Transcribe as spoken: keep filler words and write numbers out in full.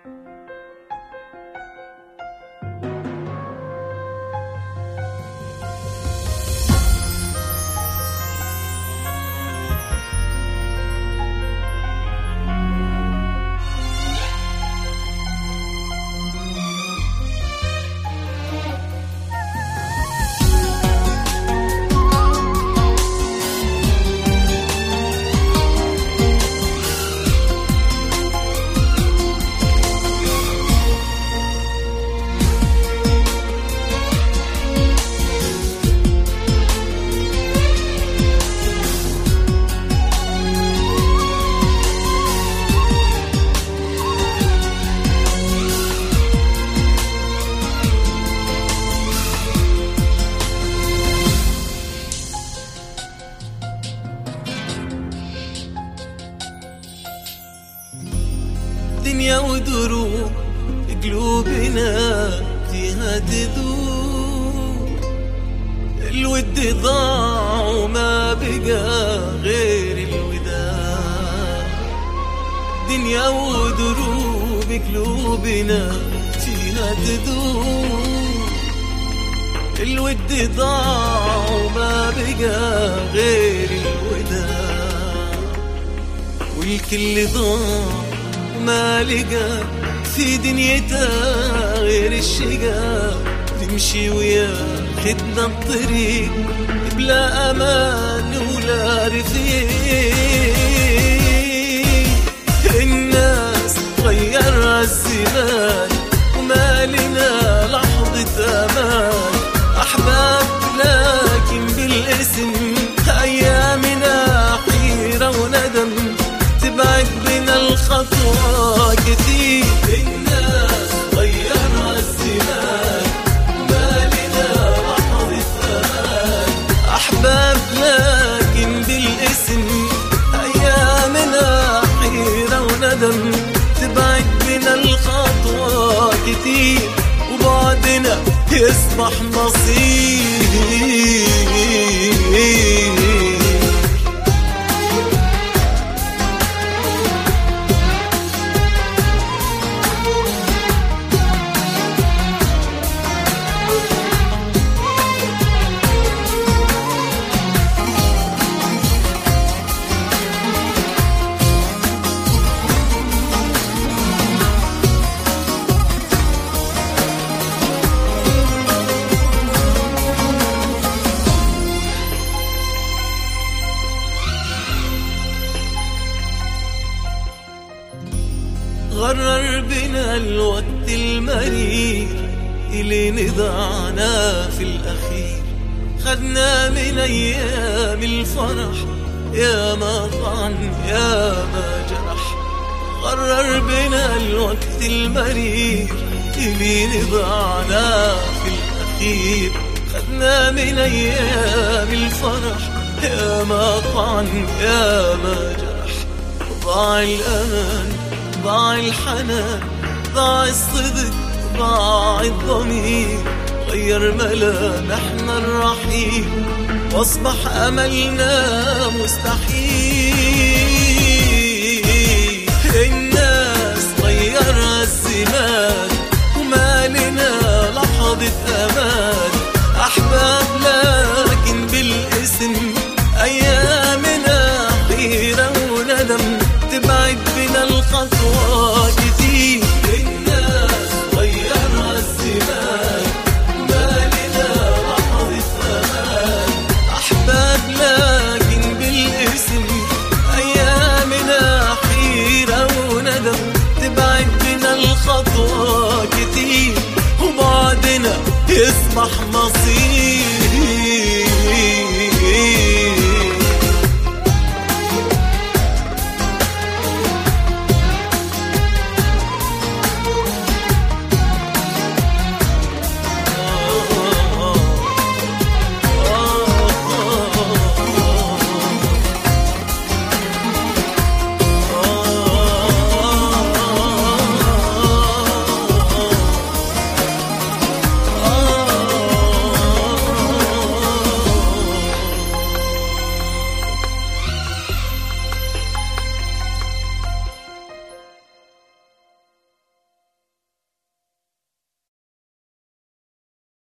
دنيا ودروب قلوبنا فيها تذوب، الود ضاع وما بقى غير الوداع. دنيا ودروب قلوبنا فيها تذوب، الود ضاع وما بقى غير الوداع. والكل ضاع ما لقى في دنيتها غير الشقا، تمشي وياخدنا الطريق بلا أمان ولا رفيق. الناس غيرها الزمان وما لنا لحظة أمان، أحباب لكن بالاسم أيامنا حيرة وندم، تبعد بنا الخطوة كتير. الناس غيرها الزمان وما لنا لحظة أمان، أحباب لكن بالاسم أيامنا حيرة وندم، تبعد بنا الخطوة كتير وبعدنا يصبح مصير. غرر بنا الوقت المرير اللي نضعنا في الأخير، خدنا من أيام الفرح يا ما طعن يا ما جرح. غرر بنا الوقت المرير اللي نضعنا في الأخير، خدنا من أيام الفرح يا ما طعن يا ما جرح. ضاع الأمان ضاع الحنان ضاع الصدق ضاع الضمير، غير ملامحنا الرحيل واصبح املنا مستحيل. الناس غيرها الزمان وما لنا لحظة امان، احباب لكن بالاسم ايامنا حيرة وندم، تبعد بنا الخطوة كتير. الناس غيرها الزمان ما لنا لحظة أمان، أحباب لكن بالاسم أيامنا حيرة وندم، تبعد بنا الخطوة كتير وبعدنا يصبح مصير.